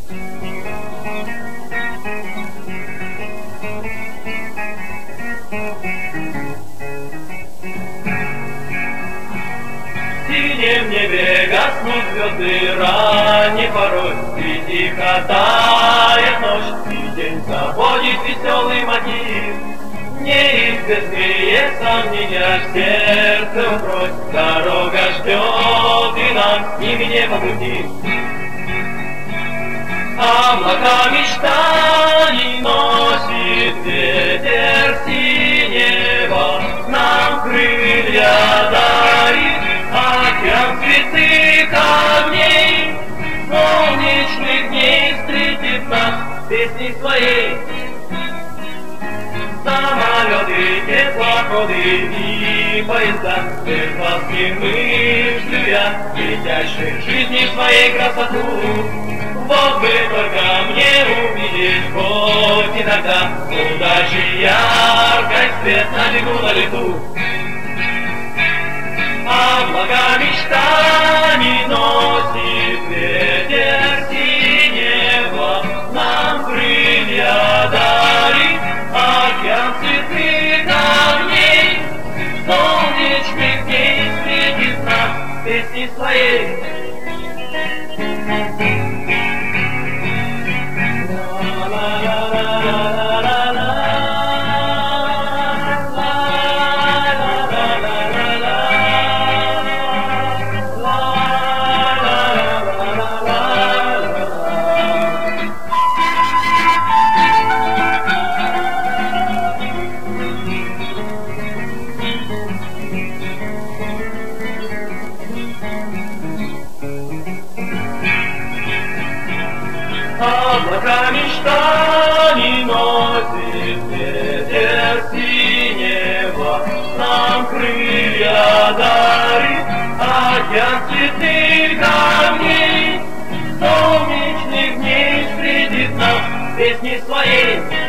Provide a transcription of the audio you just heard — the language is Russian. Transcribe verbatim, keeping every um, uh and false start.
В синем небе гаснут звезды ранней порой, и тихо тает ночь, и день заводит веселый мотив. Неизвестные сомнения в сердце укрой, дорога ждет, и нам с ними не по пути. Облака мечтаний носит ветер синего, нам крылья дарит океан цветы камней. Солнечных дней встретит нас песней своей. Самолеты, теплоходы и поезда, без ласки мыслюя, летящих жизни своей красоту. Вот бы только мне увидеть хоть иногда удачи яркий свет на бегу, на лету. Облака мечтаний носит ветер синего, нам крылья дарит океан цветных камней. Солнечных дней встретит нас песней своей. Облака мечтаний носит ветер синего, нам крылья дарит океан цветных камней. Солнечных дней встретит нас песней своей.